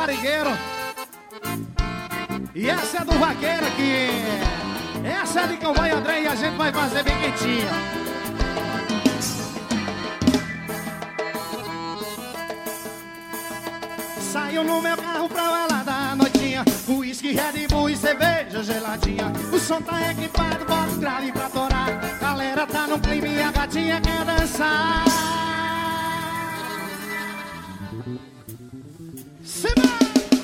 Barigueiro. E essa é do Vaqueiro aqui. Essa é de Cowboy André e a gente vai fazer bem quentinha. Saiu no meu carro pra balada à noitinha, uísque, Red Bull e cerveja geladinha. O som tá equipado, bota o grave pra torar. Galera tá no clima e a gatinha quer dançar. Se vai!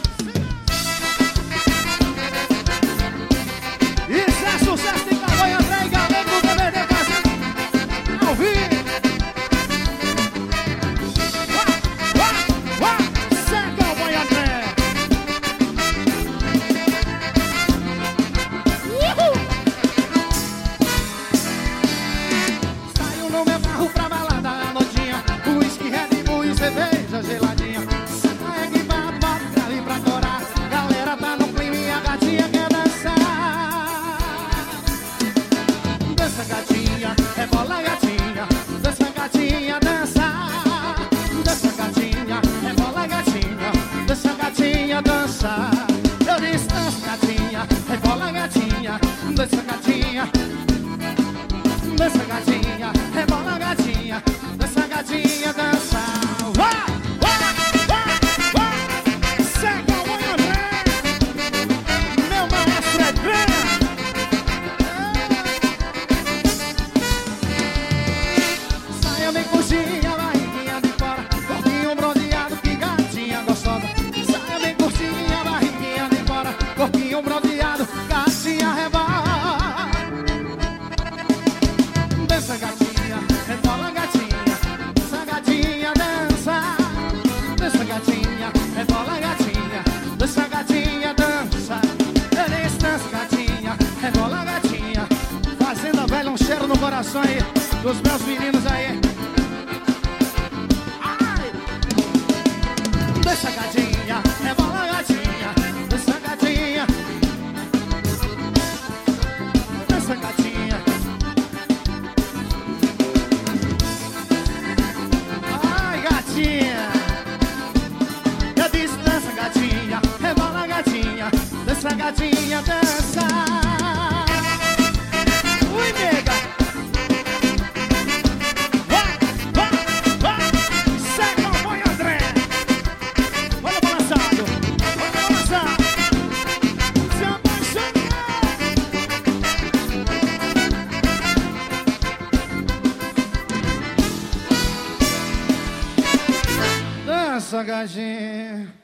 Isso é sucesso de Cowboy André e galera do DVD fazendo ao vivo. Geladinha, é que bota grave pra torar. Galera tá no clima e a gatinha quer dançar. Dança gatinha, rebola gatinha. Dança gatinha, dança. Dança gatinha, rebola gatinha. Dança gatinha, dança. Eu disse dança gatinha, rebola gatinha. Dança gatinha. Dança gatinha, rebola gatinha. Dança gatinha, dança. Vai! Bronzeado, gatinha rebola. Dança gatinha, rebola gatinha. Dança gatinha, dança. Dança gatinha, rebola gatinha. Dança gatinha, dança. Eles dança gatinha, rebola gatinha. Fazenda Velha, um cheiro no coração aí dos meus meninos aí. Ai! Dança gatinha, rebola gatinha. Dança gatinha. Dança gatinha. Ai, gatinha. Eu disse dança gatinha, rebola gatinha. Dança gatinha, dança. Ui, nega. Vai, vai, vai. Segue o Cowboy André. Olha o balançado. Olha o balançado. Se apaixonou. Dança, gatinha.